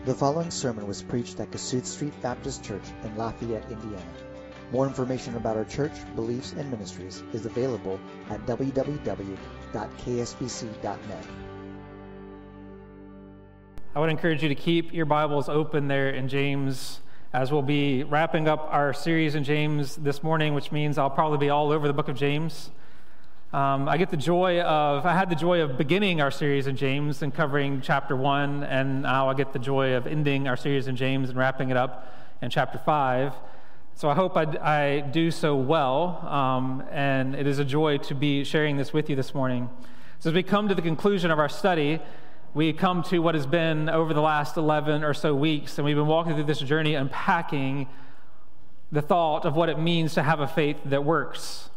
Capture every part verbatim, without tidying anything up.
The following sermon was preached at Kasuth Street Baptist Church in Lafayette, Indiana. More information about our church, beliefs, and ministries is available at w w w dot k s b c dot net. I would encourage you to keep your Bibles open there in James, as we'll be wrapping up our series in James this morning, which means I'll probably be all over the book of James. Um, I get the joy of, I had the joy of beginning our series in James and covering chapter one, and now I get the joy of ending our series in James and wrapping it up in chapter five. So I hope I, I do so well, um, and it is a joy to be sharing this with you this morning. So as we come to the conclusion of our study, we come to what has been over the last eleven or so weeks, and we've been walking through this journey unpacking the thought of what it means to have a faith that works.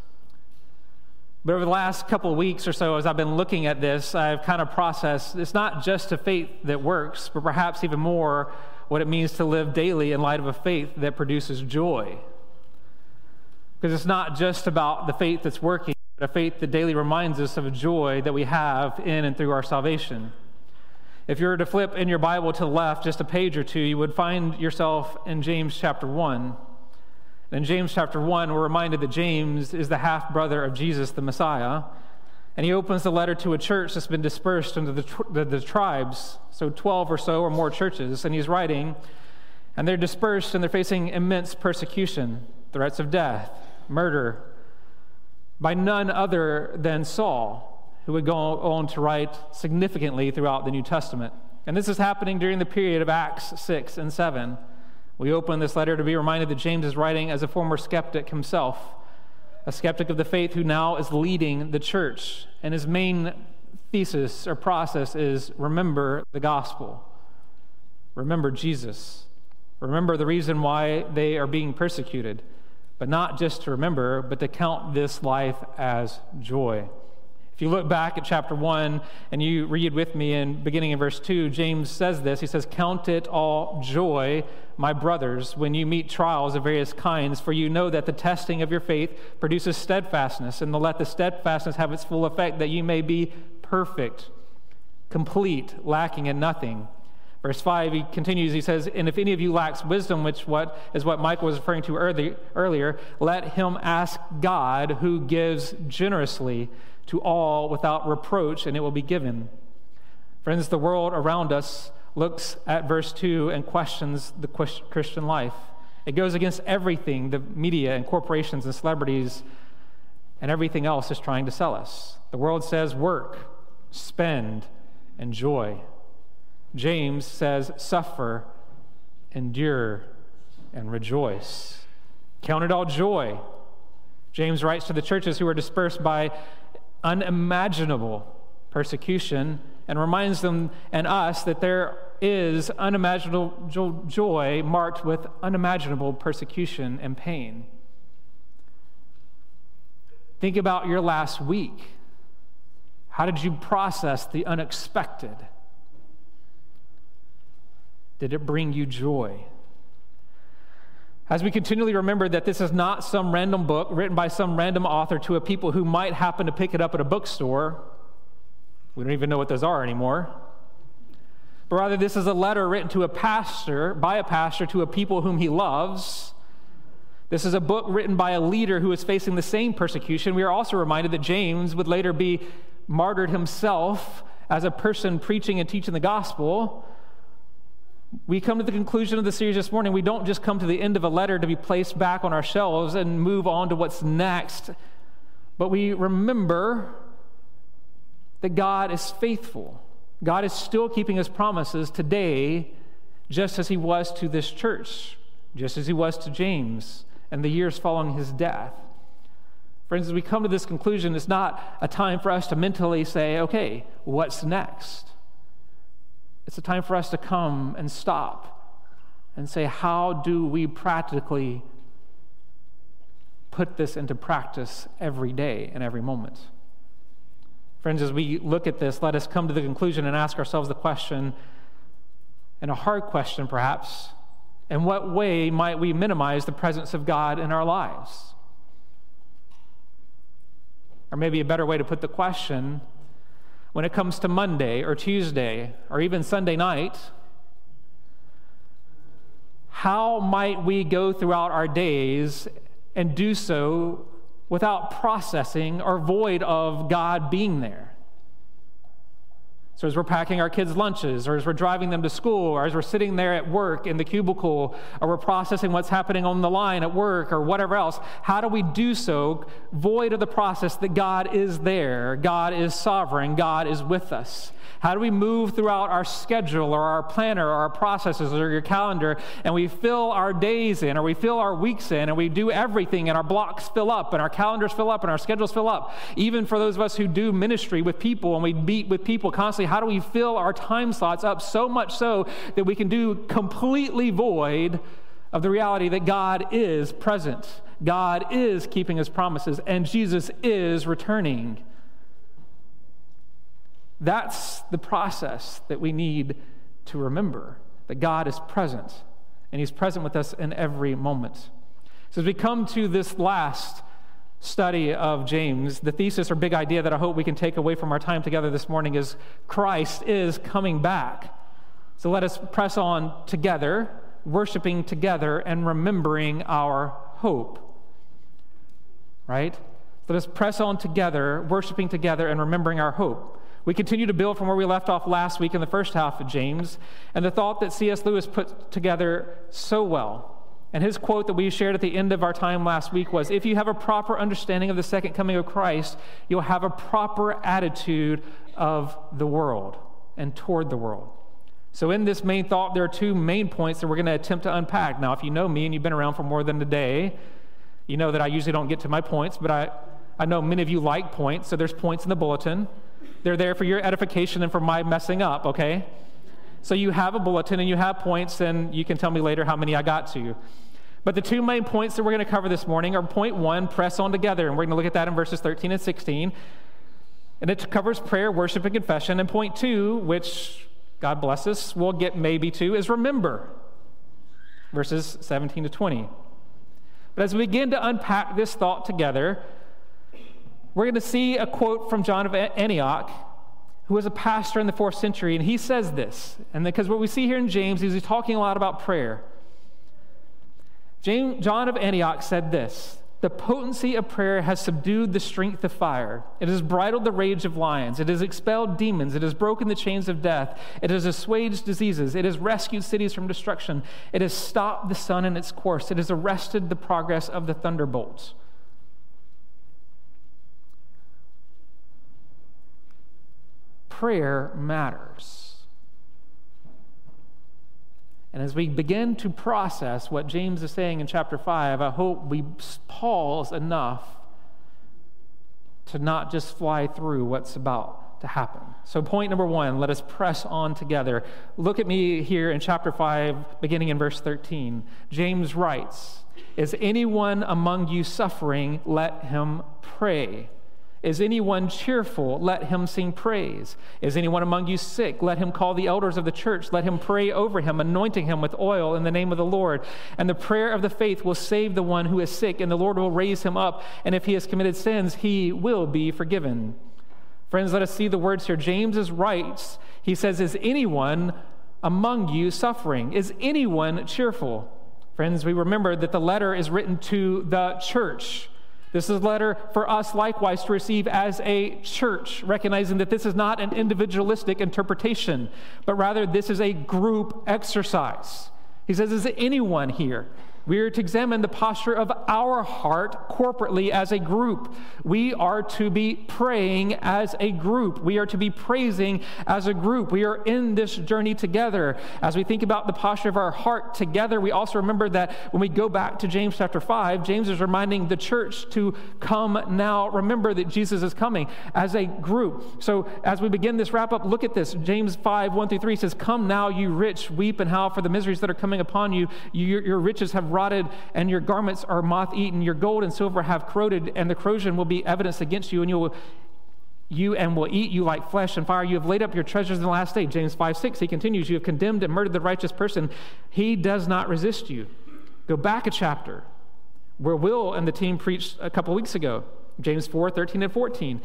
But over the last couple of weeks or so, as I've been looking at this, I've kind of processed, it's not just a faith that works, but perhaps even more what it means to live daily in light of a faith that produces joy. Because it's not just about the faith that's working, but a faith that daily reminds us of a joy that we have in and through our salvation. If you were to flip in your Bible to the left just a page or two, you would find yourself in James chapter one. In James chapter one, we're reminded that James is the half-brother of Jesus, the Messiah, and he opens the letter to a church that's been dispersed into the, the, the tribes, so twelve or so or more churches, and he's writing, and they're dispersed and they're facing immense persecution, threats of death, murder, by none other than Saul, who would go on to write significantly throughout the New Testament. And this is happening during the period of Acts six and seven. We open this letter to be reminded that James is writing as a former skeptic himself, a skeptic of the faith who now is leading the church. And his main thesis or process is remember the gospel. Remember Jesus. Remember the reason why they are being persecuted. But not just to remember, but to count this life as joy. If you look back at chapter one and you read with me in beginning in verse two, James says this. He says, "Count it all joy, my brothers, when you meet trials of various kinds, for you know that the testing of your faith produces steadfastness, and let the steadfastness have its full effect, that you may be perfect, complete, lacking in nothing." Verse five, he continues, he says, "And if any of you lacks wisdom," which what is what Michael was referring to early, earlier, "let him ask God, who gives generously to all without reproach, and it will be given." Friends, the world around us looks at verse two and questions the Christian life. It goes against everything the media and corporations and celebrities and everything else is trying to sell us. The world says work, spend, and joy. James says suffer, endure, and rejoice. Count it all joy. James writes to the churches who are dispersed by unimaginable persecution and reminds them and us that there is unimaginable joy marked with unimaginable persecution and pain. Think about your last week. How did you process the unexpected? Did it bring you joy? As we continually remember that this is not some random book written by some random author to a people who might happen to pick it up at a bookstore. We don't even know what those are anymore. But rather, this is a letter written to a pastor, by a pastor, to a people whom he loves. This is a book written by a leader who is facing the same persecution. We are also reminded that James would later be martyred himself as a person preaching and teaching the gospel. We come to the conclusion of the series this morning. We don't just come to the end of a letter to be placed back on our shelves and move on to what's next, but we remember that God is faithful. God is still keeping his promises today, just as he was to this church, just as he was to James and the years following his death. Friends, as we come to this conclusion, it's not a time for us to mentally say, okay, what's next? It's a time for us to come and stop and say, how do we practically put this into practice every day and every moment? Friends, as we look at this, let us come to the conclusion and ask ourselves the question, and a hard question perhaps, in what way might we minimize the presence of God in our lives? Or maybe a better way to put the question, when it comes to Monday or Tuesday or even Sunday night, how might we go throughout our days and do so without processing or void of God being there? So as we're packing our kids' lunches, or as we're driving them to school, or as we're sitting there at work in the cubicle, or we're processing what's happening on the line at work, or whatever else, how do we do so void of the process that God is there, God is sovereign, God is with us? How do we move throughout our schedule or our planner or our processes or your calendar, and we fill our days in, or we fill our weeks in, and we do everything, and our blocks fill up, and our calendars fill up, and our schedules fill up? Even for those of us who do ministry with people, and we meet with people constantly, how do we fill our time slots up so much so that we can do completely void of the reality that God is present, God is keeping his promises, and Jesus is returning? That's the process that we need to remember, that God is present, and he's present with us in every moment. So as we come to this last study of James, the thesis or big idea that I hope we can take away from our time together this morning is Christ is coming back. So let us press on together, worshiping together and remembering our hope. Right? Let us press on together, worshiping together and remembering our hope. We continue to build from where we left off last week in the first half of James, and the thought that C S Lewis put together so well. And his quote that we shared at the end of our time last week was, if you have a proper understanding of the second coming of Christ, you'll have a proper attitude of the world and toward the world. So in this main thought, there are two main points that we're going to attempt to unpack. Now, if you know me and you've been around for more than a day, you know that I usually don't get to my points, but I, I know many of you like points, so there's points in the bulletin. They're there for your edification and for my messing up, okay? So you have a bulletin and you have points, and you can tell me later how many I got to you. But the two main points that we're going to cover this morning are point one, press on together, and we're going to look at that in verses thirteen and sixteen. And it covers prayer, worship, and confession. And point two, which, God bless us, we'll get maybe to, is remember, verses seventeen to twenty. But as we begin to unpack this thought together, we're going to see a quote from John of Antioch, who was a pastor in the fourth century, and he says this, and because what we see here in James is he's talking a lot about prayer. James, John of Antioch said this, the potency of prayer has subdued the strength of fire. It has bridled the rage of lions. It has expelled demons. It has broken the chains of death. It has assuaged diseases. It has rescued cities from destruction. It has stopped the sun in its course. It has arrested the progress of the thunderbolts. Prayer matters. And as we begin to process what James is saying in chapter five, I hope we pause enough to not just fly through what's about to happen. So point number one, let us press on together. Look at me here in chapter five, beginning in verse thirteen. James writes, is anyone among you suffering? Let him pray. Is anyone cheerful? Let him sing praise. Is anyone among you sick? Let him call the elders of the church. Let him pray over him, anointing him with oil in the name of the Lord. And the prayer of the faith will save the one who is sick, and the Lord will raise him up. And if he has committed sins, he will be forgiven. Friends, let us see the words here. James is right. He says, is anyone among you suffering? Is anyone cheerful? Friends, we remember that the letter is written to the church. This is a letter for us likewise to receive as a church, recognizing that this is not an individualistic interpretation, but rather this is a group exercise. He says, is anyone here? We are to examine the posture of our heart corporately as a group. We are to be praying as a group. We are to be praising as a group. We are in this journey together. As we think about the posture of our heart together, we also remember that when we go back to James chapter five, James is reminding the church to come now. Remember that Jesus is coming as a group. So as we begin this wrap up, look at this. James five, one through three says, come now, you rich, weep and howl for the miseries that are coming upon you. Your, your riches have rotted, and your garments are moth-eaten. Your gold and silver have corroded, and the corrosion will be evidence against you, and you will you and will eat you like flesh and fire. You have laid up your treasures in the last day. James five six, he continues, you have condemned and murdered the righteous person. He does not resist you. Go back a chapter where Will and the team preached a couple weeks ago. James four, thirteen and fourteen.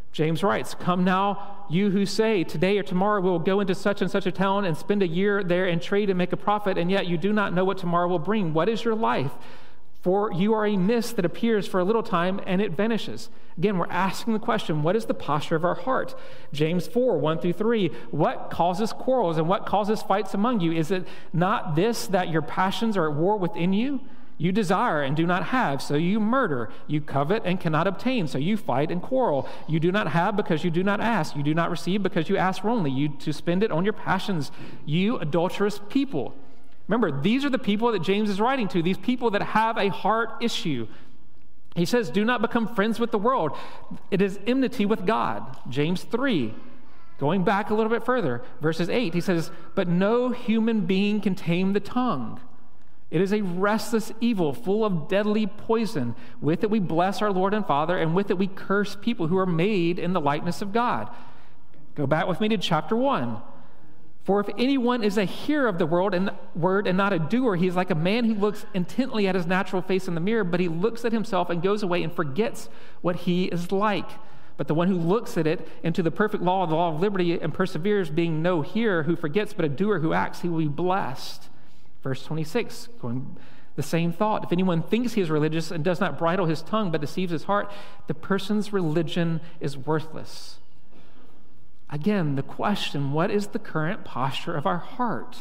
James writes, "Come now, you who say, today or tomorrow we will go into such and such a town and spend a year there and trade and make a profit, and yet you do not know what tomorrow will bring. What is your life? For you are a mist that appears for a little time and it vanishes." Again, we're asking the question, what is the posture of our heart? James four, one through three, what causes quarrels and what causes fights among you? Is it not this, that your passions are at war within you? You desire and do not have, so you murder. You covet and cannot obtain, so you fight and quarrel. You do not have because you do not ask. You do not receive because you ask wrongly, you to spend it on your passions. You adulterous people. Remember, these are the people that James is writing to, these people that have a heart issue. He says, do not become friends with the world. It is enmity with God. James three, going back a little bit further, verses eight, he says, but no human being can tame the tongue. It is a restless evil full of deadly poison. With it we bless our Lord and Father, and with it we curse people who are made in the likeness of God. Go back with me to chapter one. For if anyone is a hearer of the word and word and not a doer, he is like a man who looks intently at his natural face in the mirror, but he looks at himself and goes away and forgets what he is like. But the one who looks at it into the perfect law, the law of liberty, and perseveres, being no hearer who forgets, but a doer who acts, he will be blessed. Verse twenty-six, going the same thought. If anyone thinks he is religious and does not bridle his tongue, but deceives his heart, the person's religion is worthless. Again, the question, what is the current posture of our heart?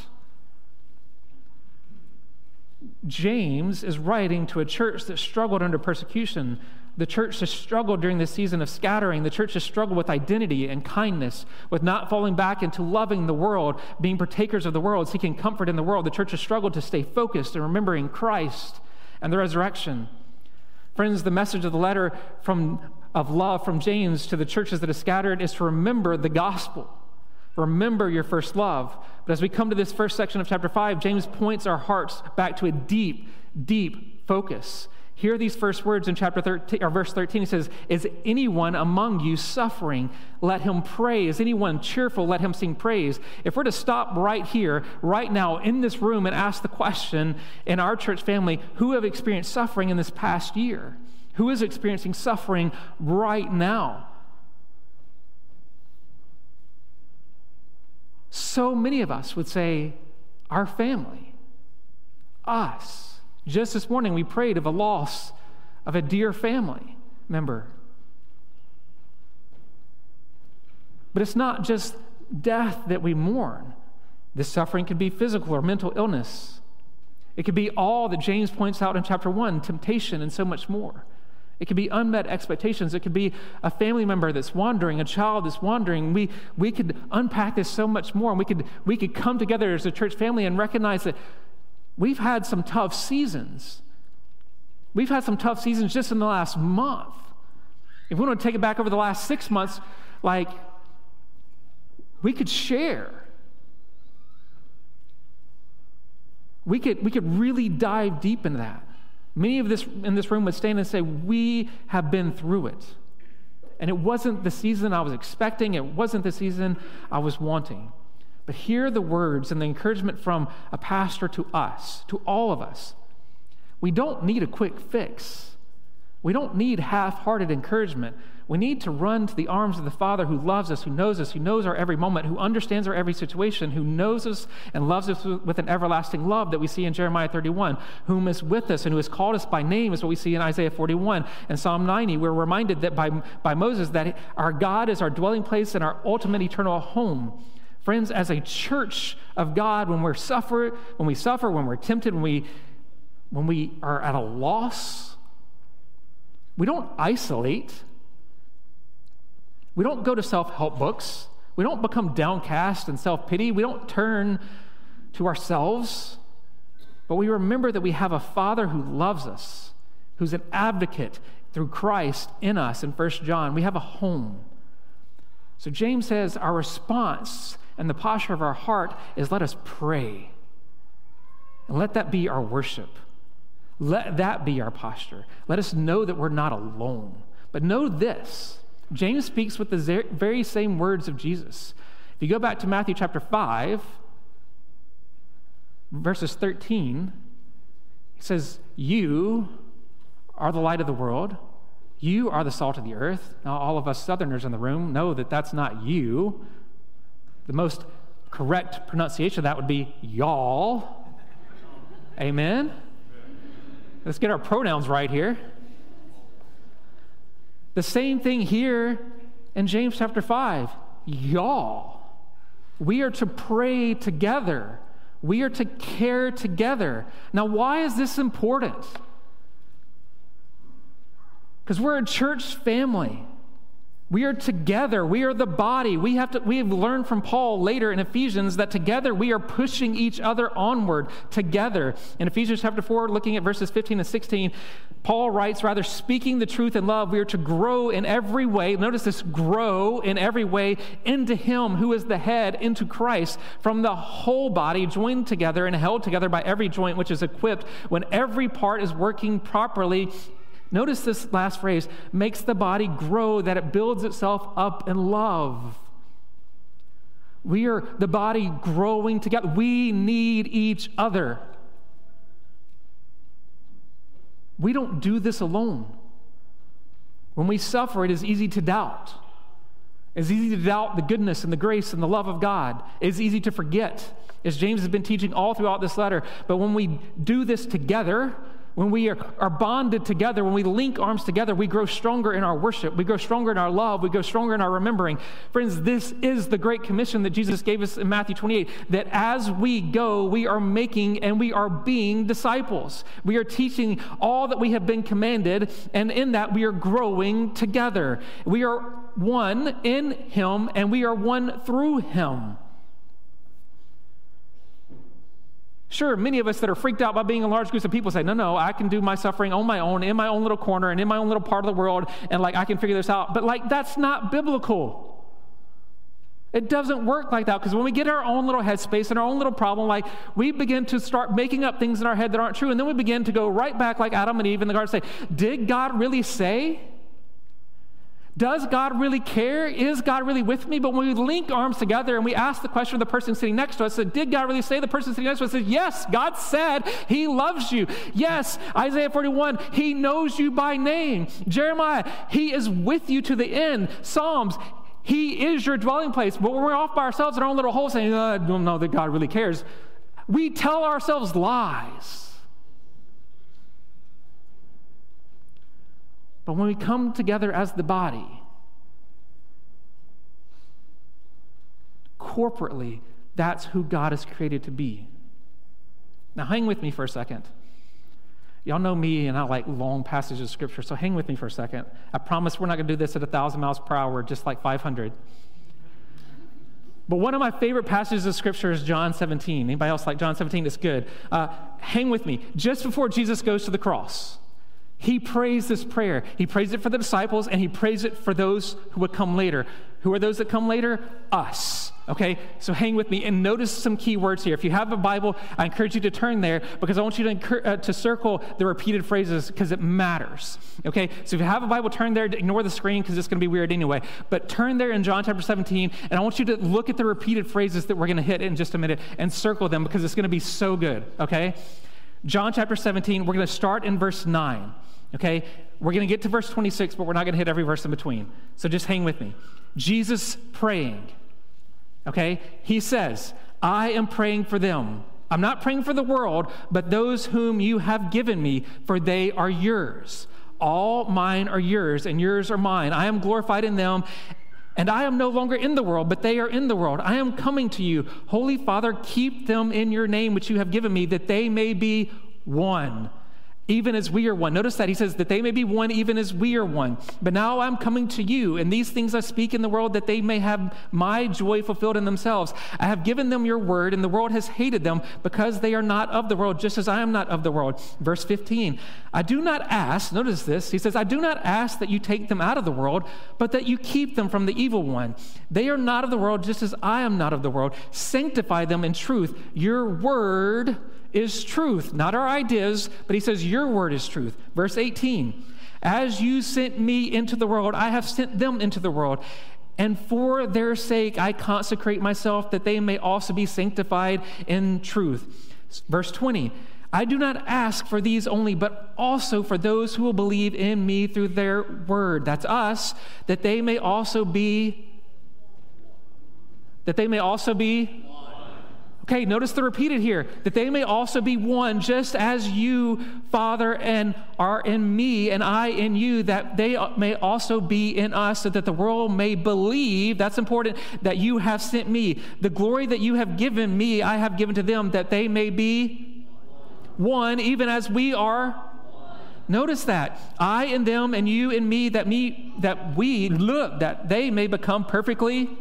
James is writing to a church that struggled under persecution. The church has struggled during this season of scattering. The church has struggled with identity and kindness, with not falling back into loving the world, being partakers of the world, seeking comfort in the world. The church has struggled to stay focused and remembering Christ and the resurrection. Friends, the message of the letter from of love from James to the churches that are scattered is to remember the gospel. Remember your first love. But as we come to this first section of chapter five, James points our hearts back to a deep, deep focus. Hear these first words in chapter thirteen, or verse thirteen. He says, is anyone among you suffering? Let him pray. Is anyone cheerful? Let him sing praise. If we're to stop right here, right now, in this room and ask the question in our church family, who have experienced suffering in this past year? Who is experiencing suffering right now? So many of us would say, our family, us. Just this morning, we prayed of a loss of a dear family member. But it's not just death that we mourn. This suffering could be physical or mental illness. It could be all that James points out in chapter one, temptation and so much more. It could be unmet expectations. It could be a family member that's wandering, a child that's wandering. We, we could unpack this so much more, and we could, we could come together as a church family and recognize that we've had some tough seasons. We've had some tough seasons just in the last month. If we want to take it back over the last six months, like, we could share. We could, we could really dive deep into that. Many of this in this room would stand and say, we have been through it. And it wasn't the season I was expecting. It wasn't the season I was wanting. But hear the words and the encouragement from a pastor to us, to all of us. We don't need a quick fix. We don't need half-hearted encouragement. We need to run to the arms of the Father who loves us, who knows us, who knows our every moment, who understands our every situation, who knows us and loves us with an everlasting love that we see in Jeremiah thirty-one, whom is with us and who has called us by name is what we see in Isaiah forty-one. And Psalm ninety, we're reminded that by, by Moses that our God is our dwelling place and our ultimate eternal home. Friends, as a church of God, when we're suffer, when we suffer, when we're tempted, when we, when we are at a loss, we don't isolate. We don't go to self-help books. We don't become downcast and self-pity. We don't turn to ourselves. But we remember that we have a Father who loves us, who's an advocate through Christ in us in First John. We have a home. So James says our response and the posture of our heart is let us pray. And let that be our worship. Let that be our posture. Let us know that we're not alone. But know this. James speaks with the very same words of Jesus. If you go back to Matthew chapter five, verses thirteen, he says, you are the light of the world. You are the salt of the earth. Now, all of us Southerners in the room know that that's not you. The most correct pronunciation of that would be y'all. Amen? Let's get our pronouns right here. The same thing here in James chapter five. Y'all. We are to pray together. We are to care together. Now, why is this important? Because we're a church family. We are together. We are the body. We have to. We have learned from Paul later in Ephesians that together we are pushing each other onward together. In Ephesians chapter four, looking at verses fifteen and sixteen, Paul writes, rather, speaking the truth in love, we are to grow in every way. Notice this, grow in every way into him who is the head, into Christ, from the whole body, joined together and held together by every joint which is equipped, when every part is working properly. Notice this last phrase, makes the body grow, that it builds itself up in love. We are the body growing together. We need each other. We don't do this alone. When we suffer, it is easy to doubt. It's easy to doubt the goodness and the grace and the love of God. It's easy to forget, as James has been teaching all throughout this letter. But when we do this together, when we are, are bonded together, when we link arms together, we grow stronger in our worship. We grow stronger in our love. We grow stronger in our remembering. Friends, this is the great commission that Jesus gave us in Matthew twenty-eight, that as we go, we are making and we are being disciples. We are teaching all that we have been commanded, and in that we are growing together. We are one in him, and we are one through him. Sure, many of us that are freaked out by being in large groups of people say, no, no, I can do my suffering on my own, in my own little corner, and in my own little part of the world, and like I can figure this out. But like, that's not biblical. It doesn't work like that, because when we get our own little headspace and our own little problem, like we begin to start making up things in our head that aren't true, and then we begin to go right back like Adam and Eve in the garden and say, did God really say? Does God really care? Is God really with me? But when we link arms together and we ask the question of the person sitting next to us, so did God really say? The person sitting next to us says, yes, God said he loves you. Yes, Isaiah forty-one, he knows you by name. Jeremiah, he is with you to the end. Psalms, he is your dwelling place. But when we're off by ourselves in our own little hole saying, oh, I don't know that God really cares, we tell ourselves lies. But when we come together as the body, corporately, that's who God is created to be. Now, hang with me for a second. Y'all know me, and I like long passages of Scripture, so hang with me for a second. I promise we're not going to do this at one thousand miles per hour, just like five hundred. But one of my favorite passages of Scripture is John seventeen. Anybody else like John seventeen? It's good. Uh, hang with me. Just before Jesus goes to the cross, he prays this prayer. He prays it for the disciples, and he prays it for those who would come later. Who are those that come later? Us. Okay? So hang with me and notice some key words here. If you have a Bible, I encourage you to turn there, because I want you to, incur- uh, to circle the repeated phrases, because it matters. Okay? So if you have a Bible, turn there. Ignore the screen, because it's going to be weird anyway. But turn there in John chapter seventeen, and I want you to look at the repeated phrases that we're going to hit in just a minute and circle them, because it's going to be so good. Okay? John chapter seventeen, we're going to start in verse nine. Okay, we're going to get to verse twenty-six, but we're not going to hit every verse in between. So just hang with me. Jesus praying. Okay, he says, I am praying for them. I'm not praying for the world, but those whom you have given me, for they are yours. All mine are yours, and yours are mine. I am glorified in them, and I am no longer in the world, but they are in the world. I am coming to you. Holy Father, keep them in your name, which you have given me, that they may be one, even as we are one. Notice that he says that they may be one even as we are one. But now I'm coming to you, and these things I speak in the world, that they may have my joy fulfilled in themselves. I have given them your word, and the world has hated them because they are not of the world, just as I am not of the world. Verse fifteen, I do not ask, notice this, he says, I do not ask that you take them out of the world, but that you keep them from the evil one. They are not of the world, just as I am not of the world. Sanctify them in truth. Your word is truth, not our ideas, but he says your word is truth. Verse eighteen, as you sent me into the world, I have sent them into the world, and for their sake I consecrate myself, that they may also be sanctified in truth. Verse twenty, I do not ask for these only, but also for those who will believe in me through their word. That's us, that they may also be, that they may also be, okay, notice the repeated here, that they may also be one, just as you, Father, and are in me, and I in you, that they may also be in us, so that the world may believe, that's important, that you have sent me. The glory that you have given me, I have given to them, that they may be one, even as we are. One. Notice that. I in them and you in me, that me, that we, look, that they may become perfectly,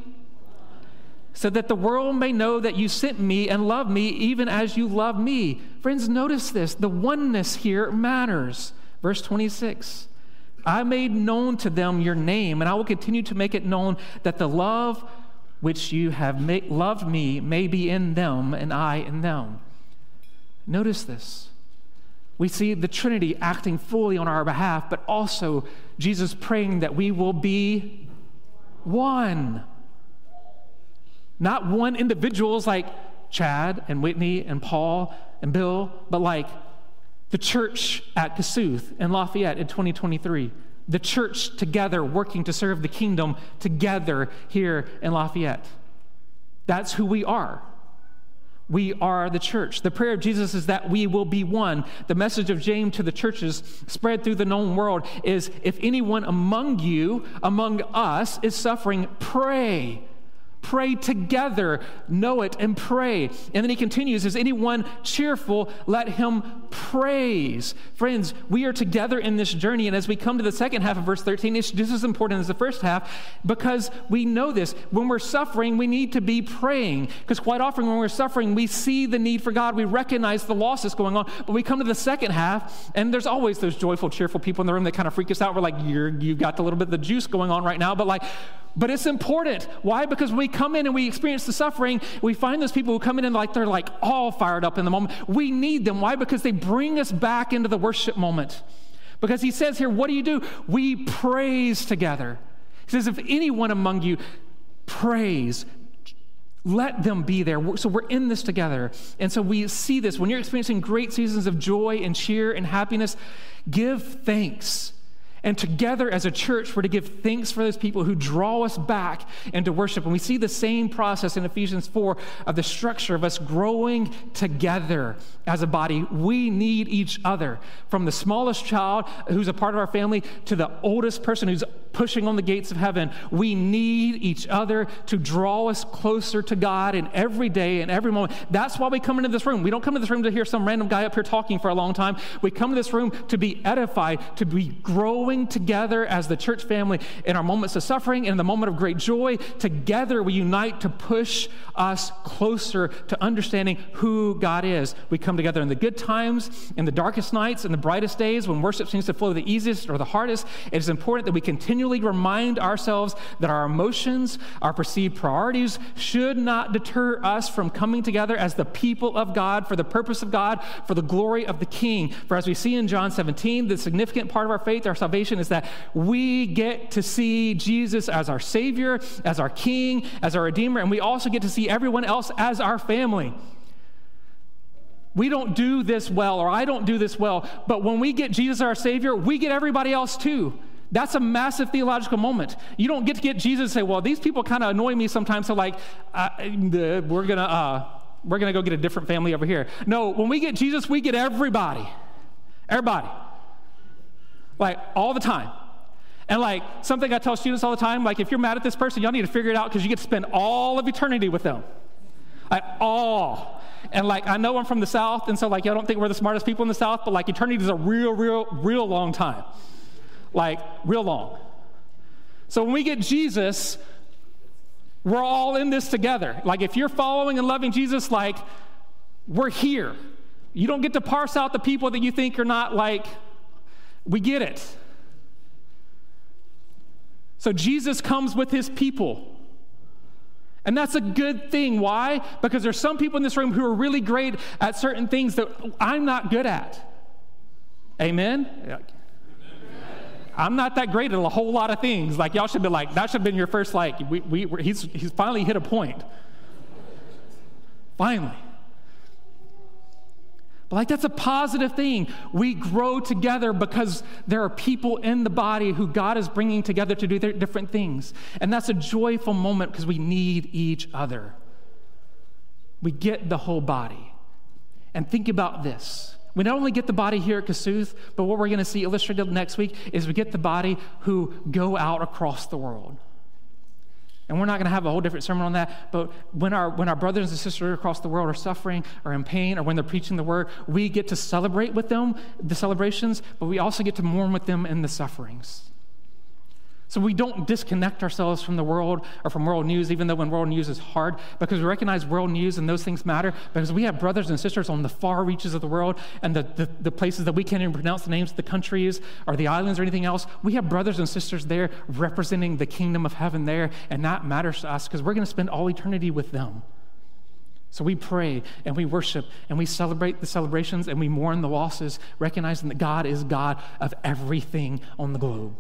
so that the world may know that you sent me and love me, even as you love me. Friends, notice this. The oneness here matters. Verse twenty-six. I made known to them your name, and I will continue to make it known, that the love which you have ma- loved me may be in them, and I in them. Notice this. We see the Trinity acting fully on our behalf, but also Jesus praying that we will be one. Not one individuals like Chad and Whitney and Paul and Bill, but like the church at Kossuth and Lafayette in twenty twenty-three. The church together working to serve the kingdom together here in Lafayette. That's who we are. We are the church. The prayer of Jesus is that we will be one. The message of James to the churches spread through the known world is, if anyone among you, among us, is suffering, pray. Pray together, know it, and pray. And then he continues, is anyone cheerful, let him praise. Friends, we are together in this journey, and as we come to the second half of verse thirteen, it's just as important as the first half, because we know this. When we're suffering, we need to be praying, because quite often when we're suffering, we see the need for God, we recognize the loss that's going on, but we come to the second half, and there's always those joyful, cheerful people in the room that kind of freak us out. We're like, You're, you've got a little bit of the juice going on right now, but like, But it's important. Why? Because we come in and we experience the suffering. We find those people who come in and like they're like all fired up in the moment. We need them. Why? Because they bring us back into the worship moment. Because he says here, what do you do? We praise together. He says, if anyone among you prays, let them be there. So we're in this together. And so we see this. When you're experiencing great seasons of joy and cheer and happiness, give thanks. And together as a church, we're to give thanks for those people who draw us back into worship. And we see the same process in Ephesians four of the structure of us growing together as a body. We need each other. From the smallest child who's a part of our family to the oldest person who's pushing on the gates of heaven, we need each other to draw us closer to God in every day and every moment. That's why we come into this room. We don't come to this room to hear some random guy up here talking for a long time. We come to this room to be edified, to be growing together as the church family in our moments of suffering and in the moment of great joy. Together we unite to push us closer to understanding who God is. We come together in the good times, in the darkest nights, in the brightest days, when worship seems to flow the easiest or the hardest. It is important that we continually remind ourselves that our emotions, our perceived priorities should not deter us from coming together as the people of God for the purpose of God, for the glory of the King. For as we see in John seventeen, the significant part of our faith, our salvation, is that we get to see Jesus as our Savior, as our King, as our Redeemer, and we also get to see everyone else as our family. We don't do this well, or I don't do this well, but when we get Jesus our Savior, we get everybody else too. That's a massive theological moment. You don't get to get Jesus and say, well, these people kind of annoy me sometimes, so like, uh, we're going to uh, we're gonna go get a different family over here. No, when we get Jesus, we get everybody. Everybody. Like, all the time. And like, something I tell students all the time, like, if you're mad at this person, y'all need to figure it out because you get to spend all of eternity with them. Like, all. And like, I know I'm from the South, and so like, y'all don't think we're the smartest people in the South, but like, eternity is a real, real, real long time. Like, real long. So when we get Jesus, we're all in this together. Like, if you're following and loving Jesus, like, we're here. You don't get to parse out the people that you think are not like, we get it. So Jesus comes with his people. And that's a good thing. Why? Because there's some people in this room who are really great at certain things that I'm not good at. Amen? Amen. I'm not that great at a whole lot of things. Like, y'all should be like, that should have been your first, like, we, we, he's, he's finally hit a point. Finally. But like, that's a positive thing. We grow together because there are people in the body who God is bringing together to do their different things. And that's a joyful moment because we need each other. We get the whole body. And think about this. We not only get the body here at Kossuth, but what we're going to see illustrated next week is we get the body who go out across the world. And we're not going to have a whole different sermon on that, but when our when our brothers and sisters across the world are suffering or in pain or when they're preaching the word, we get to celebrate with them, the celebrations, but we also get to mourn with them in the sufferings. So we don't disconnect ourselves from the world or from world news, even though when world news is hard, because we recognize world news and those things matter, because we have brothers and sisters on the far reaches of the world and the, the, the places that we can't even pronounce the names of the countries or the islands or anything else. We have brothers and sisters there representing the kingdom of heaven there, and that matters to us because we're going to spend all eternity with them. So we pray and we worship and we celebrate the celebrations and we mourn the losses, recognizing that God is God of everything on the globe.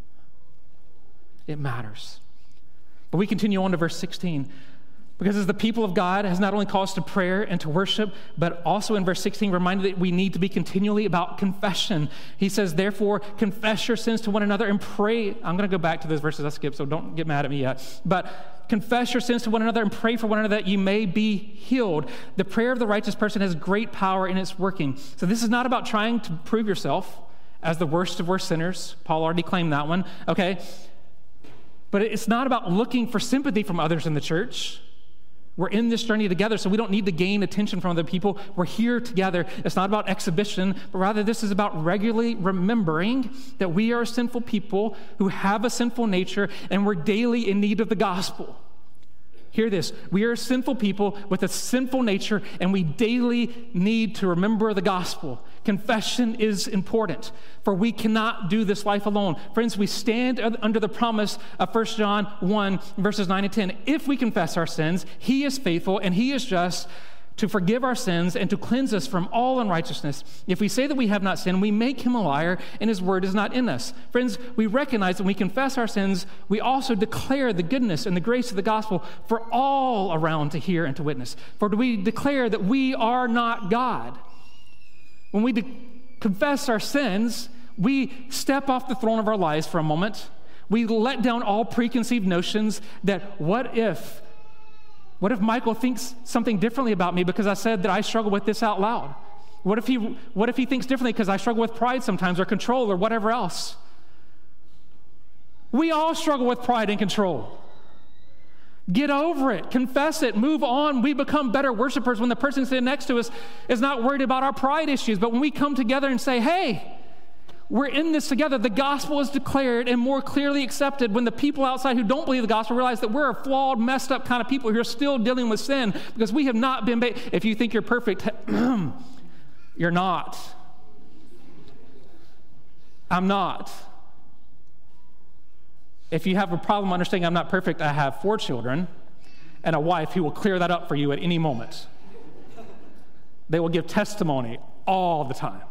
It matters. But we continue on to verse sixteen. Because as the people of God has not only called us to prayer and to worship, but also in verse sixteen reminded that we need to be continually about confession. He says, therefore, confess your sins to one another and pray. I'm going to go back to those verses I skipped, so don't get mad at me yet. But confess your sins to one another and pray for one another that you may be healed. The prayer of the righteous person has great power in its working. So this is not about trying to prove yourself as the worst of worst sinners. Paul already claimed that one, okay? But it's not about looking for sympathy from others in the church. We're in this journey together, so we don't need to gain attention from other people. We're here together. It's not about exhibition, but rather this is about regularly remembering that we are sinful people who have a sinful nature, and we're daily in need of the gospel. Hear this. We are sinful people with a sinful nature, and we daily need to remember the gospel. Confession is important, for we cannot do this life alone. Friends, we stand under the promise of First John one, verses nine and ten. If we confess our sins, he is faithful and he is just to forgive our sins and to cleanse us from all unrighteousness. If we say that we have not sinned, we make him a liar and his word is not in us. Friends, we recognize that when we confess our sins, we also declare the goodness and the grace of the gospel for all around to hear and to witness. For we declare that we are not God. When we de- confess our sins, we step off the throne of our lives for a moment. We let down all preconceived notions that what if What if Michael thinks something differently about me because I said that I struggle with this out loud? What if he, what if he thinks differently because I struggle with pride sometimes or control or whatever else? We all struggle with pride and control. Get over it. Confess it. Move on. We become better worshipers when the person sitting next to us is not worried about our pride issues. But when we come together and say, hey, we're in this together. The gospel is declared and more clearly accepted when the people outside who don't believe the gospel realize that we're a flawed, messed up kind of people who are still dealing with sin because we have not been made. If you think you're perfect, you're not. I'm not. If you have a problem understanding I'm not perfect, I have four children and a wife who will clear that up for you at any moment. They will give testimony all the time.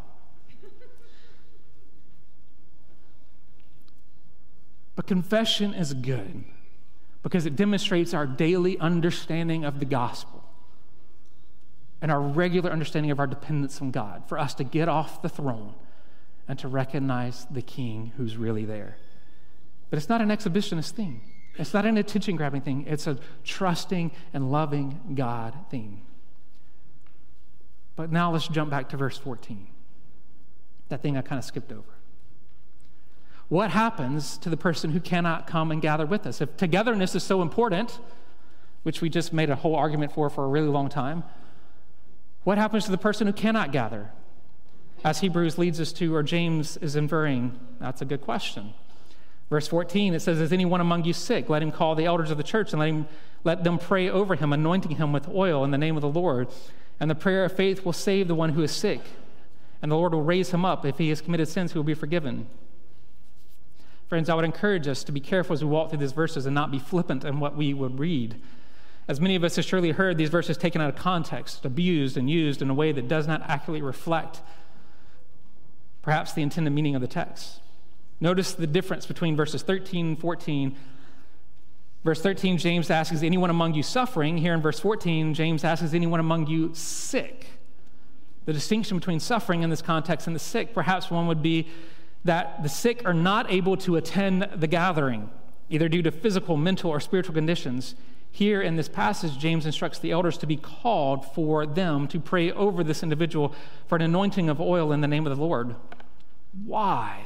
But confession is good because it demonstrates our daily understanding of the gospel and our regular understanding of our dependence on God for us to get off the throne and to recognize the King who's really there. But it's not an exhibitionist thing. It's not an attention-grabbing thing. It's a trusting and loving God thing. But now let's jump back to verse fourteen, that thing I kind of skipped over. What happens to the person who cannot come and gather with us? If togetherness is so important, which we just made a whole argument for for a really long time, what happens to the person who cannot gather? As Hebrews leads us to, or James is inferring, that's a good question. Verse fourteen, it says, is anyone among you sick? Let him call the elders of the church and let, him, let them pray over him, anointing him with oil in the name of the Lord. And the prayer of faith will save the one who is sick, and the Lord will raise him up. If he has committed sins, he will be forgiven. Friends, I would encourage us to be careful as we walk through these verses and not be flippant in what we would read. As many of us have surely heard these verses taken out of context, abused and used in a way that does not accurately reflect perhaps the intended meaning of the text. Notice the difference between verses thirteen and fourteen. Verse thirteen, James asks, is anyone among you suffering? Here in verse fourteen, James asks, is anyone among you sick? The distinction between suffering in this context and the sick, perhaps one would be that the sick are not able to attend the gathering, either due to physical, mental, or spiritual conditions. Here in this passage, James instructs the elders to be called for them to pray over this individual for an anointing of oil in the name of the Lord. Why?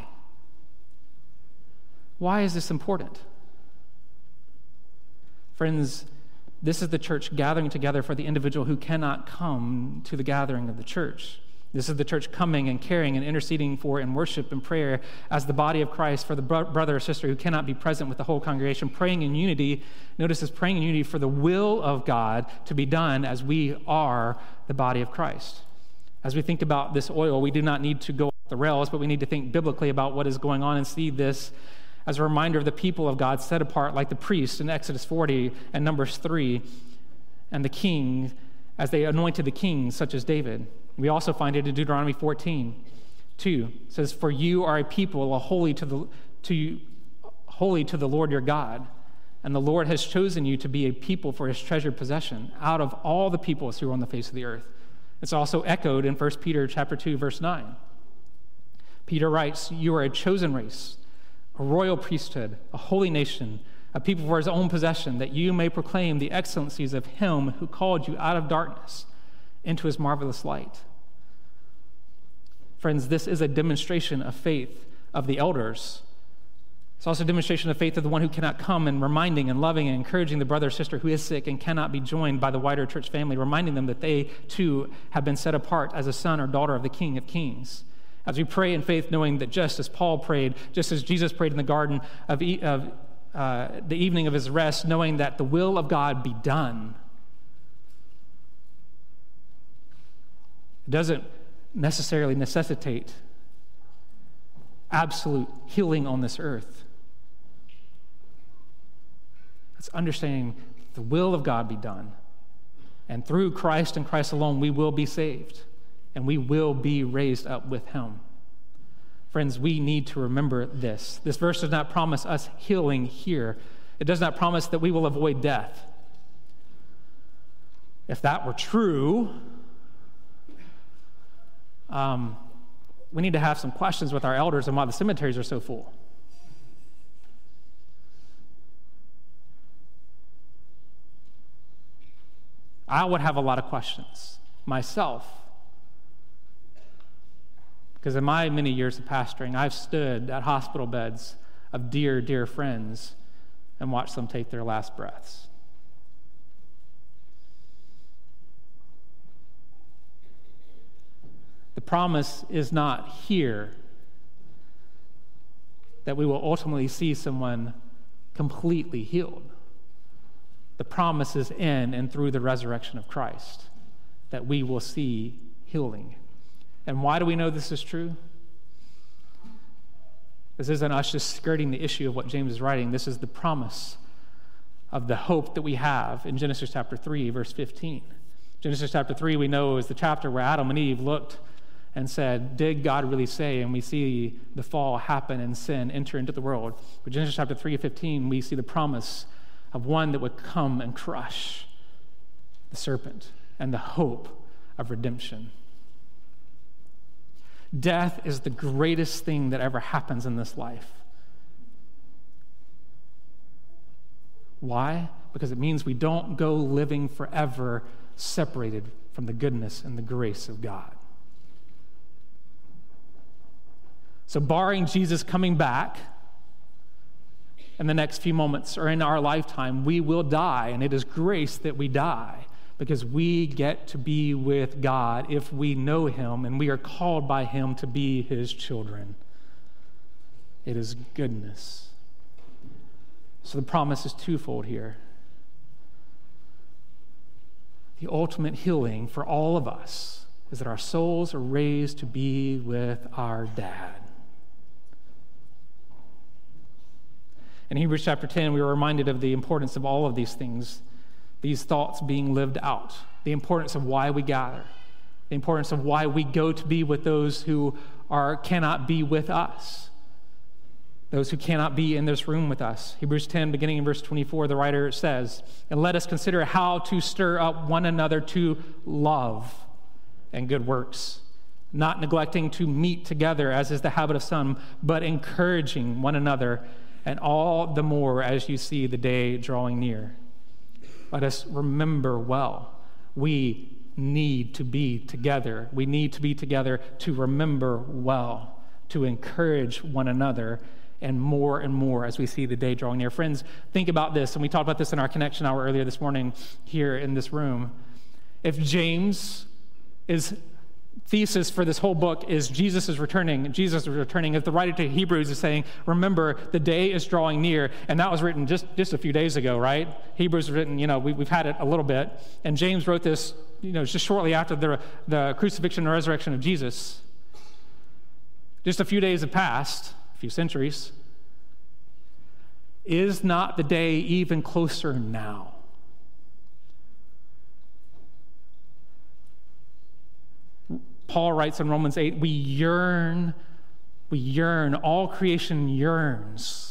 Why is this important? Friends, this is the church gathering together for the individual who cannot come to the gathering of the church. This is the church coming and caring and interceding for in worship and prayer as the body of Christ for the bro- brother or sister who cannot be present with the whole congregation, praying in unity. Notice this, praying in unity for the will of God to be done as we are the body of Christ. As we think about this oil, we do not need to go off the rails, but we need to think biblically about what is going on and see this as a reminder of the people of God set apart like the priests in Exodus forty and Numbers three, and the king as they anointed the kings such as David. We also find it in Deuteronomy fourteen, two. It says, "For you are a people a holy to the to holy to the Lord your God, and the Lord has chosen you to be a people for his treasured possession out of all the peoples who are on the face of the earth." It's also echoed in First Peter chapter two, verse nine. Peter writes, "You are a chosen race, a royal priesthood, a holy nation, a people for his own possession, that you may proclaim the excellencies of him who called you out of darkness into his marvelous light." Friends, this is a demonstration of faith of the elders. It's also a demonstration of faith of the one who cannot come, and reminding and loving and encouraging the brother or sister who is sick and cannot be joined by the wider church family, reminding them that they too have been set apart as a son or daughter of the King of Kings. As we pray in faith, knowing that just as Paul prayed, just as Jesus prayed in the garden of, e- of uh, the evening of his rest, knowing that the will of God be done. It doesn't necessarily necessitate absolute healing on this earth. It's understanding the will of God be done. And through Christ and Christ alone, we will be saved. And we will be raised up with him. Friends, we need to remember this. This verse does not promise us healing here. It does not promise that we will avoid death. If that were true, um, we need to have some questions with our elders on why the cemeteries are so full. I would have a lot of questions myself. Because in my many years of pastoring, I've stood at hospital beds of dear, dear friends and watched them take their last breaths. The promise is not here that we will ultimately see someone completely healed. The promise is in and through the resurrection of Christ that we will see healing. And why do we know this is true? This isn't us just skirting the issue of what James is writing. This is the promise of the hope that we have in Genesis chapter three, verse fifteen. Genesis chapter three, we know, is the chapter where Adam and Eve looked and said, "Did God really say?" And we see the fall happen and sin enter into the world. But Genesis chapter three, fifteen, we see the promise of one that would come and crush the serpent and the hope of redemption. Death is the greatest thing that ever happens in this life. Why? Because it means we don't go living forever separated from the goodness and the grace of God. So barring Jesus coming back in the next few moments or in our lifetime, we will die, and it is grace that we die. Because we get to be with God if we know him, and we are called by him to be his children. It is goodness. So the promise is twofold here. The ultimate healing for all of us is that our souls are raised to be with our dad. In Hebrews chapter ten, we were reminded of the importance of all of these things. These thoughts being lived out, the importance of why we gather, the importance of why we go to be with those who are cannot be with us, those who cannot be in this room with us. Hebrews ten, beginning in verse twenty-four, the writer says, "And let us consider how to stir up one another to love and good works, not neglecting to meet together as is the habit of some, but encouraging one another, and all the more as you see the day drawing near. Let us remember well, we need to be together. We need to be together to remember well, to encourage one another, and more and more as we see the day drawing near. Friends, think about this, and we talked about this in our connection hour earlier this morning here in this room. If James is thesis for this whole book is Jesus is returning, Jesus is returning, if the writer to Hebrews is saying, remember, the day is drawing near, and that was written just, just a few days ago, right? Hebrews was written, you know, we, we've had it a little bit, and James wrote this, you know, just shortly after the, the crucifixion and resurrection of Jesus. Just a few days have passed, a few centuries. Is not the day even closer now? Paul writes in Romans eight, we yearn, we yearn, all creation yearns,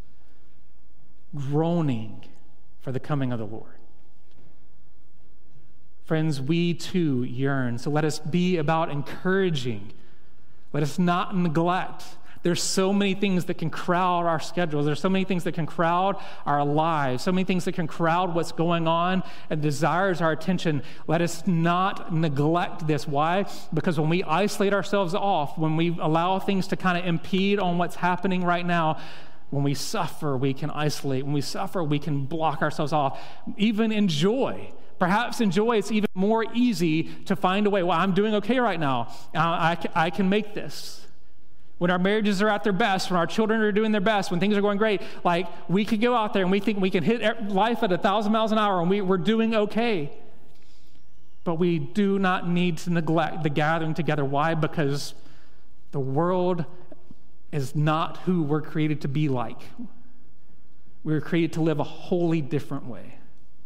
groaning for the coming of the Lord. Friends, we too yearn, so let us be about encouraging. Let us not neglect. There's so many things that can crowd our schedules. There's so many things that can crowd our lives, so many things that can crowd what's going on and desires our attention. Let us not neglect this. Why? Because when we isolate ourselves off, when we allow things to kind of impede on what's happening right now, when we suffer, we can isolate. When we suffer, we can block ourselves off. Even in joy. Perhaps in joy, it's even more easy to find a way. Well, I'm doing okay right now. Uh, I, I can make this. When our marriages are at their best, when our children are doing their best, when things are going great, like we could go out there and we think we can hit life at a thousand miles an hour and we, we're doing okay. But we do not need to neglect the gathering together. Why? Because the world is not who we're created to be like. We were created to live a wholly different way.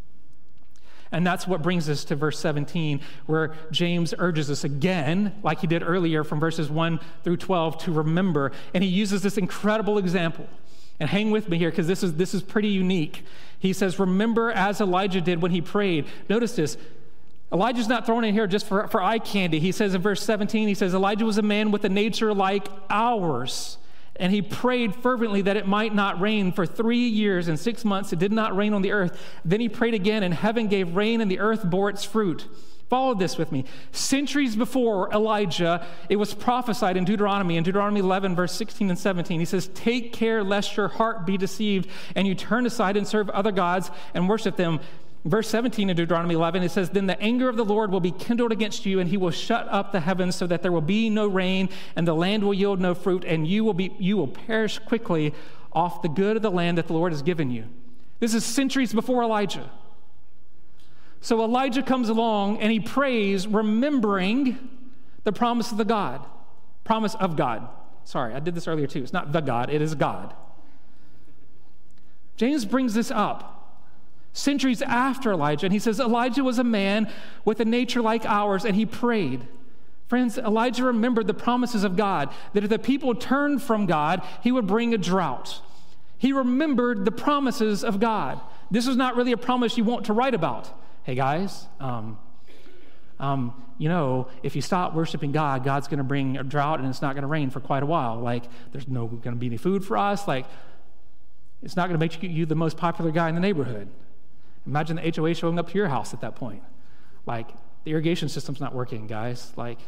And that's what brings us to verse seventeen, where James urges us again, like he did earlier from verses one through twelve, to remember. And he uses this incredible example. And hang with me here, because this is, this is pretty unique. He says, remember as Elijah did when he prayed. Notice this. Elijah's not thrown in here just for, for eye candy. He says in verse seventeen, he says, Elijah was a man with a nature like ours. And he prayed fervently that it might not rain. For three years and six months it did not rain on the earth. Then he prayed again, and heaven gave rain, and the earth bore its fruit. Follow this with me. Centuries before Elijah, it was prophesied in Deuteronomy, in Deuteronomy eleven, verse sixteen and seventeen. He says, take care lest your heart be deceived, and you turn aside and serve other gods and worship them. Verse seventeen in Deuteronomy eleven, it says, then the anger of the Lord will be kindled against you, and he will shut up the heavens so that there will be no rain, and the land will yield no fruit, and you will be you will perish quickly off the good of the land that the Lord has given you. This is centuries before Elijah. So Elijah comes along, and he prays, remembering the promise of the God. Promise of God. Sorry, I did this earlier too. It's not the God, it is God. James brings this up centuries after Elijah, and he says, Elijah was a man with a nature like ours, and he prayed. Friends, Elijah remembered the promises of God, that if the people turned from God, he would bring a drought. He remembered the promises of God. This was not really a promise you want to write about. Hey guys, um, um, you know, if you stop worshiping God, God's going to bring a drought, and it's not going to rain for quite a while. Like, there's no going to be any food for us. Like, it's not going to make you, you the most popular guy in the neighborhood. Imagine the H O A showing up to your house at that point. Like, the irrigation system's not working, guys. Like,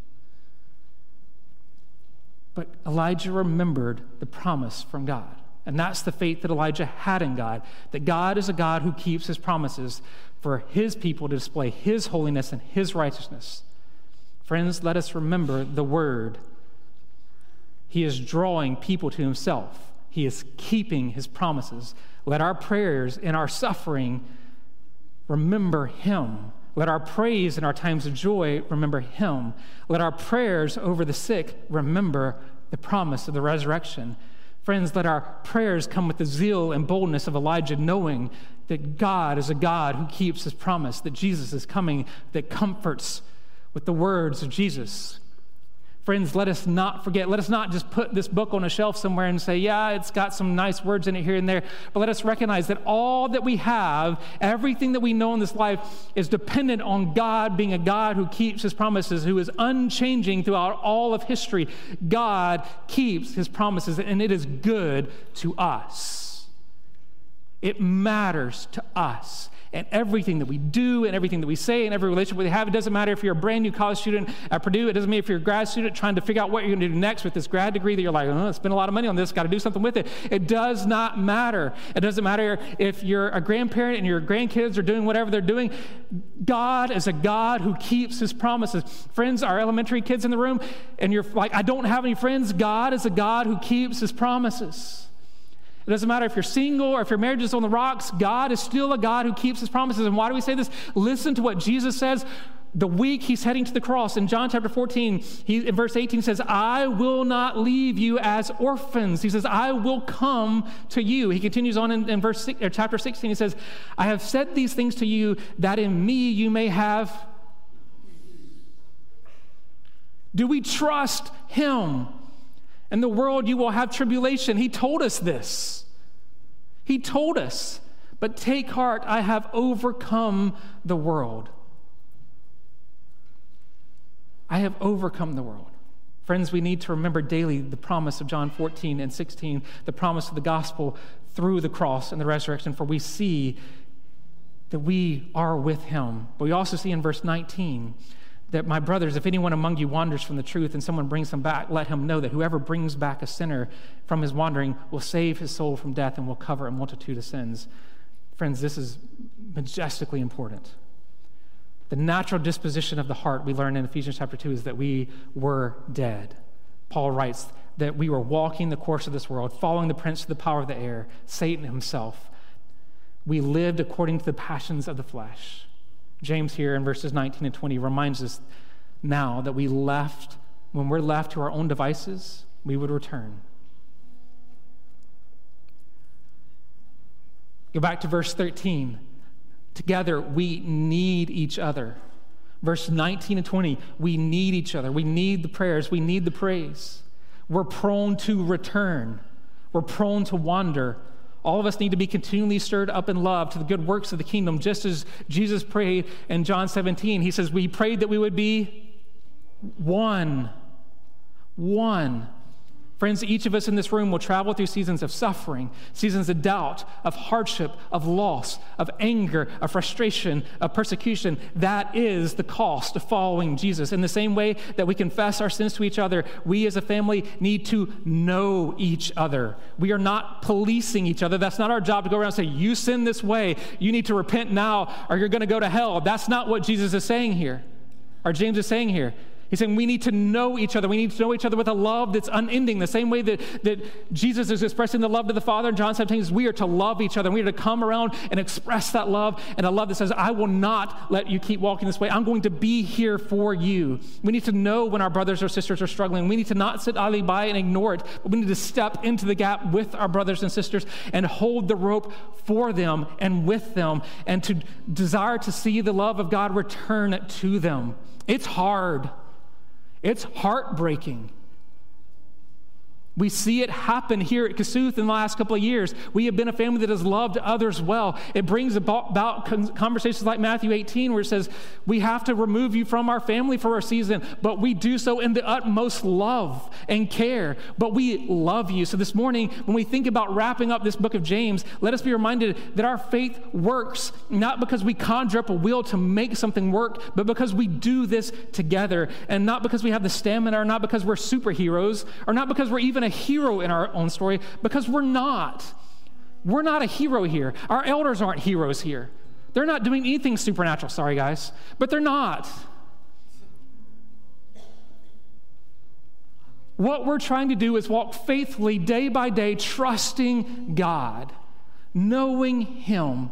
but Elijah remembered the promise from God. And that's the faith that Elijah had in God, that God is a God who keeps his promises for his people to display his holiness and his righteousness. Friends, let us remember the word. He is drawing people to himself. He is keeping his promises. Let our prayers in our suffering remember him. Let our praise in our times of joy remember him. Let our prayers over the sick remember the promise of the resurrection. Friends, let our prayers come with the zeal and boldness of Elijah, knowing that God is a God who keeps his promise, that Jesus is coming, that comforts with the words of Jesus. Friends, let us not forget. Let us not just put this book on a shelf somewhere and say, yeah, it's got some nice words in it here and there. But let us recognize that all that we have, everything that we know in this life is dependent on God being a God who keeps his promises, who is unchanging throughout all of history. God keeps his promises, and it is good to us. It matters to us. And everything that we do and everything that we say and every relationship we have, it doesn't matter if you're a brand new college student at Purdue. It doesn't matter if you're a grad student trying to figure out what you're going to do next with this grad degree that you're like, oh, spend a lot of money on this, got to do something with it. It does not matter. It doesn't matter if you're a grandparent and your grandkids are doing whatever they're doing. God is a God who keeps his promises. Friends, our elementary kids in the room, and you're like, I don't have any friends. God is a God who keeps his promises. It doesn't matter if you're single or if your marriage is on the rocks, God is still a God who keeps his promises. And why do we say this? Listen to what Jesus says the week he's heading to the cross. In John chapter fourteen, he, in verse eighteen says, I will not leave you as orphans. He says, I will come to you. He continues on in, in verse six, or chapter sixteen. He says, I have said these things to you that in me you may have. Do we trust him? In the world you will have tribulation. He told us this. He told us, but take heart, I have overcome the world. I have overcome the world. Friends, we need to remember daily the promise of John fourteen and sixteen, the promise of the gospel through the cross and the resurrection, for we see that we are with him. But we also see in verse nineteen that, my brothers, if anyone among you wanders from the truth and someone brings him back, let him know that whoever brings back a sinner from his wandering will save his soul from death and will cover a multitude of sins. Friends, this is majestically important. The natural disposition of the heart, we learn in Ephesians chapter two, is that we were dead. Paul writes that we were walking the course of this world, following the prince of the power of the air, Satan himself. We lived according to the passions of the flesh. James here in verses nineteen and twenty reminds us now that we left, when we're left to our own devices, we would return. Go back to verse thirteen. Together, we need each other. Verse nineteen and twenty, we need each other. We need the prayers. We need the praise. We're prone to return. We're prone to wander. All of us need to be continually stirred up in love to the good works of the kingdom, just as Jesus prayed in John seventeen. He says, we prayed that we would be one. One. Friends, each of us in this room will travel through seasons of suffering, seasons of doubt, of hardship, of loss, of anger, of frustration, of persecution. That is the cost of following Jesus. In the same way that we confess our sins to each other, we as a family need to know each other. We are not policing each other. That's not our job to go around and say, you sin this way, you need to repent now or you're going to go to hell. That's not what Jesus is saying here, or James is saying here. He's saying we need to know each other. We need to know each other with a love that's unending. The same way that, that Jesus is expressing the love to the Father in John seventeen is we are to love each other. We are to come around and express that love, and a love that says, I will not let you keep walking this way. I'm going to be here for you. We need to know when our brothers or sisters are struggling. We need to not sit idly by and ignore it, but we need to step into the gap with our brothers and sisters and hold the rope for them and with them, and to desire to see the love of God return to them. It's hard. It's heartbreaking. We see it happen here at Kossuth in the last couple of years. We have been a family that has loved others well. It brings about, about conversations like Matthew eighteen, where it says, we have to remove you from our family for a season, but we do so in the utmost love and care. But we love you. So this morning, when we think about wrapping up this book of James, let us be reminded that our faith works, not because we conjure up a will to make something work, but because we do this together. And not because we have the stamina, or not because we're superheroes, or not because we're even a hero in our own story, because we're not. We're not a hero here. Our elders aren't heroes here. They're not doing anything supernatural. Sorry, guys. But they're not. What we're trying to do is walk faithfully day by day, trusting God, knowing Him.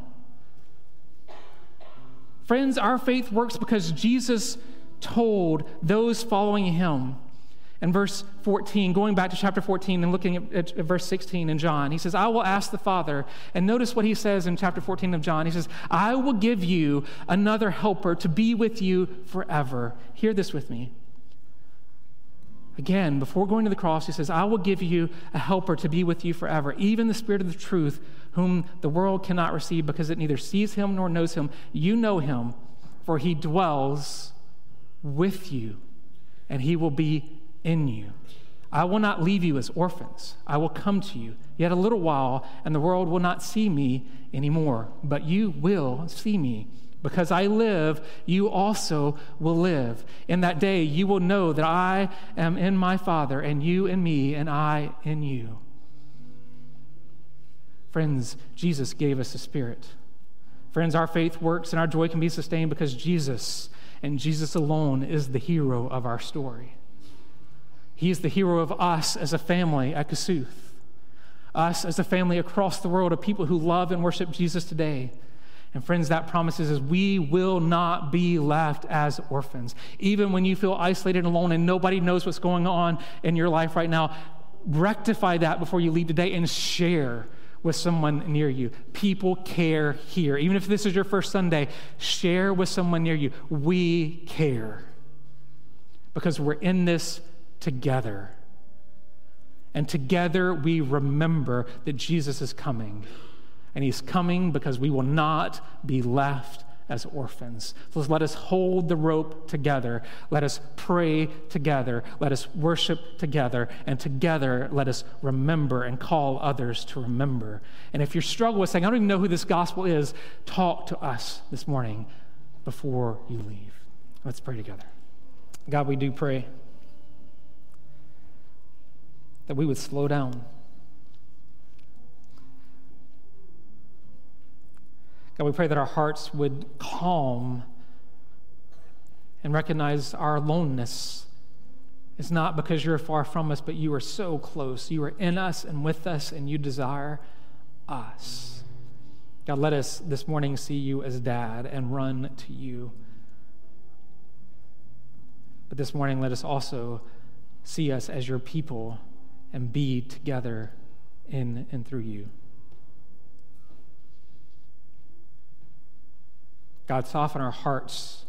Friends, our faith works because Jesus told those following Him. In verse fourteen, going back to chapter fourteen and looking at, at, at verse sixteen in John, he says, I will ask the Father. And notice what he says in chapter fourteen of John. He says, I will give you another helper to be with you forever. Hear this with me. Again, before going to the cross, he says, I will give you a helper to be with you forever, even the Spirit of the truth, whom the world cannot receive because it neither sees him nor knows him. You know him, for he dwells with you, and he will be in you. I will not leave you as orphans. I will come to you. Yet a little while, and the world will not see me anymore, but you will see me. Because I live, you also will live. In that day, you will know that I am in my Father, and you in me, and I in you. Friends, Jesus gave us a Spirit. Friends, our faith works and our joy can be sustained because Jesus, and Jesus alone, is the hero of our story. He is the hero of us as a family at Kossuth, us as a family across the world of people who love and worship Jesus today. And friends, that promises is we will not be left as orphans. Even when you feel isolated and alone and nobody knows what's going on in your life right now, rectify that before you leave today and share with someone near you. People care here. Even if this is your first Sunday, share with someone near you. We care because we're in this together. And together we remember that Jesus is coming. And he's coming because we will not be left as orphans. So let us hold the rope together. Let us pray together. Let us worship together. And together, let us remember and call others to remember. And if you're struggling with saying, I don't even know who this gospel is, talk to us this morning before you leave. Let's pray together. God, we do pray that we would slow down. God, we pray that our hearts would calm and recognize our aloneness. It's not because you're far from us, but you are so close. You are in us and with us, and you desire us. God, let us this morning see you as Dad and run to you. But this morning, let us also see us as your people and be together in and through you. God, soften our hearts.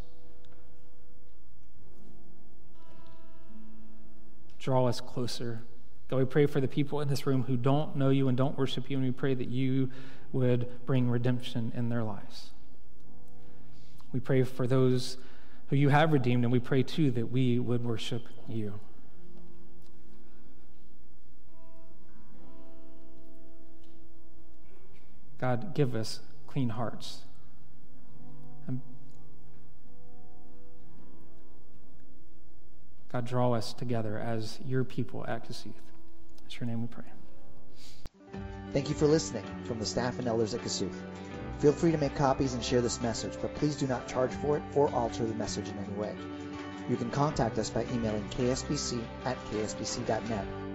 Draw us closer. God, we pray for the people in this room who don't know you and don't worship you, and we pray that you would bring redemption in their lives. We pray for those who you have redeemed, and we pray too that we would worship you. God, give us clean hearts. God, draw us together as your people at Kossuth. In your name we pray. Thank you for listening from the staff and elders at Kossuth. Feel free to make copies and share this message, but please do not charge for it or alter the message in any way. You can contact us by emailing k s b c at k s b c dot net